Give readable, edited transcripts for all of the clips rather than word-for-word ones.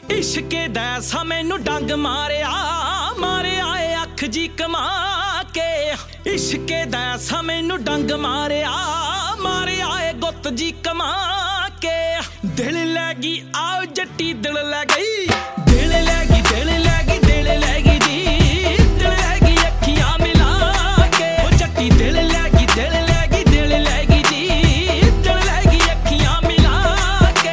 इश्के दैसा मैनू डंग मारिया ए अख जी कमा के। इश्के दैसा मैनू डंग मारिया ए गुत जी कमा के। दिल लैगी आओ जट्टी दिल लै गई, दिल लैगी दिल लैगी दिल लैगी जी, दिल लैगी अखियां मिला के। ओ जट्टी दिल लैगी दिल लैगी दिल लैगी जी, दिल लैगी अखियां मिला के।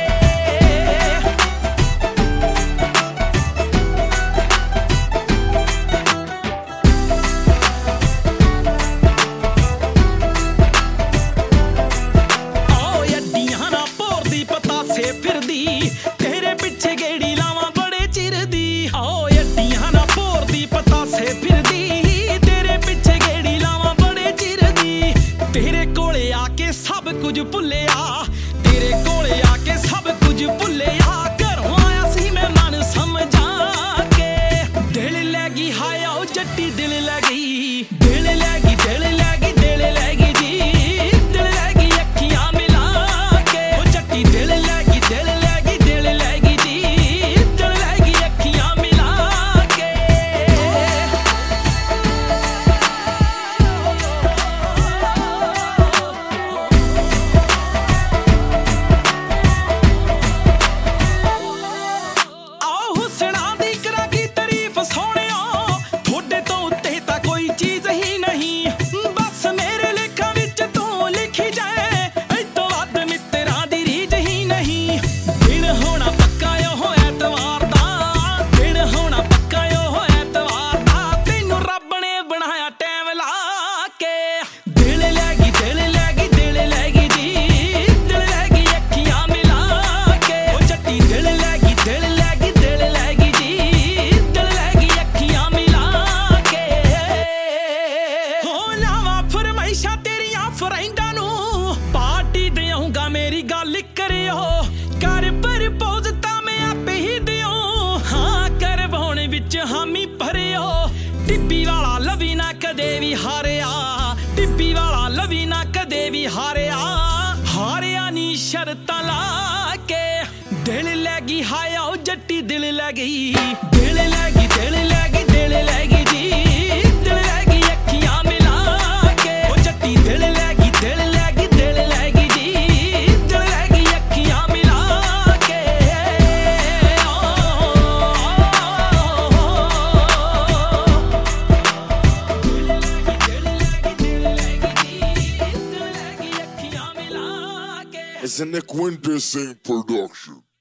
फिरदी तेरे पिछे गेड़ी लावां बड़े चिर दी। आओ अड्डियां ना भोरदी पतासे फिरदी, तेरे पिछे गेड़ी लावां बड़े चिर दी। तेरे कोले आके सब कुछ भुल्लिया, तेरे कोले आके सब कुछ भुल्लिया। घरों आया सी मैं मन समझा के। दिल लैगी हाय आओ जट्टी दिल लै गई, दिल लैगी दिल लैगी दिल लैगी जी, दिल लैगी अखियां मिला के। ओ जट्टी दिल लैगी दिल लैगी दिल लैगी जी, दिल लैगी अखियां मिला के। आओ हुसना दी करा की तारीफ सोहणिया, थोड़े तो उत्ते तां कोई चीज ही नहीं। बस मेरे लेखा विच तू लिखी जाए, इतों वध मित्तरां दी रीज ही नहीं। दिन होना पक्का ओ ऐतवार दा, दिन होना पक्का ओ ऐतवार दा। तैनूं रब ने बनाया टैम ला के। दिल लैगी दिल लैगी दिल लैगी जी, दिल लैगी अखियां मिला के। ओ जट्टी दिल लैगी दिल लैगी दिल लैगी जी, दिल लैगी अखियां मिला के। हो लावां फरमाइशां तेरियां फ्रेंडां नूं, पार्टी देऊंगा मेरी गल करियो। कर प्रपोज तां मैं आपे ही दिओ, हाँ करवाउण विच हामी भरियो। टिब्बी वाला लवी ना कदे भी हारिया, टिब्बी वाला लवी ना कदे भी हारिया। हारिया नी शर्तां ला के। दिल लैगी हाय आओ जट्टी दिल लै गई, दिल लैगी दिल लैगी दिल लैगी जी, दिल लैगी अखियां मिला के। ओ जट्टी दिल लैगी दिल लैगी दिल लैगी जी, दिल लैगी अखियां मिला के। दिल लैगी दिल लैगी जी, दिल लैगी अखियां मिला के। It's a Nick Winter Sing production.